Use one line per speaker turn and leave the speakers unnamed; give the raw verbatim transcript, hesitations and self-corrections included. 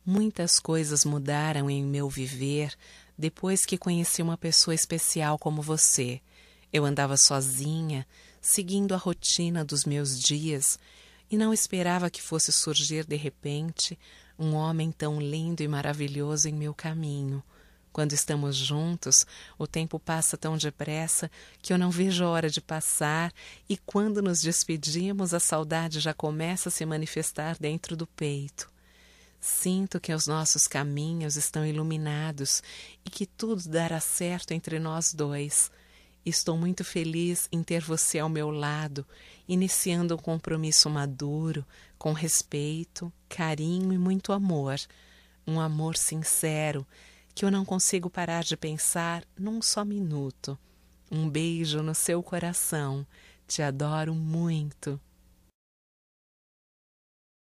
Muitas coisas mudaram em meu viver depois que conheci uma pessoa especial como você. Eu andava sozinha, seguindo a rotina dos meus dias, e não esperava que fosse surgir de repente um homem tão lindo e maravilhoso em meu caminho. Quando estamos juntos, o tempo passa tão depressa que eu não vejo a hora de passar, e quando nos despedimos, a saudade já começa a se manifestar dentro do peito. Sinto que os nossos caminhos estão iluminados e que tudo dará certo entre nós dois. Estou muito feliz em ter você ao meu lado, iniciando um compromisso maduro, com respeito, carinho e muito amor. Um amor sincero, que eu não consigo parar de pensar num só minuto. Um beijo no seu coração. Te adoro muito.